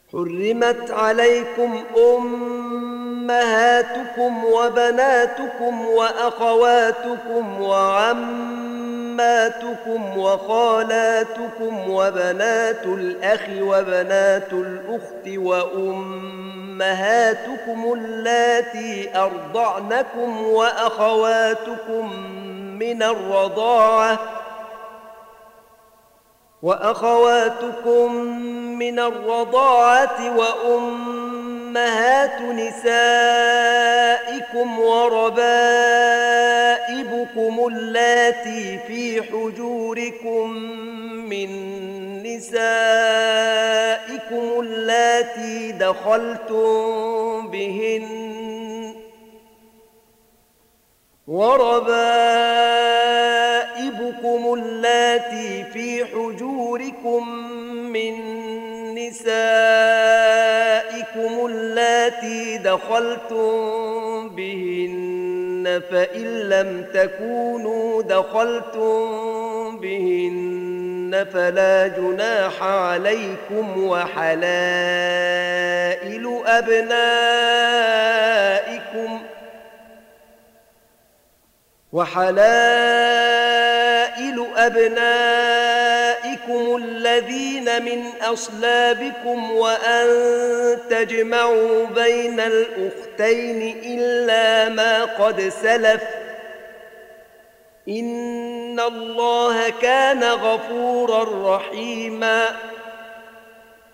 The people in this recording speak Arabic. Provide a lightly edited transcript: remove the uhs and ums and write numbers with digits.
حرمت عليكم أمهاتكم وبناتكم وأخواتكم وعماتكم وخالاتكم وبنات الأخ وبنات الأخت وأمهاتكم اللاتي أرضعنكم وأخواتكم من الرضاعة وأمهات نسائكم وربائبكم اللاتي في حجوركم من نسائكم اللاتي دخلتم بهن وربائبكم اللاتي في حجوركم من نسائكم اللاتي دخلتم بهن فإن لم تكونوا دخلتم بهن فلا جناح عليكم وحلائل أبنائكم الذين من أصلابكم وأن تجمعوا بين الأختين إلا ما قد سلف إن الله كان غفورا رحيما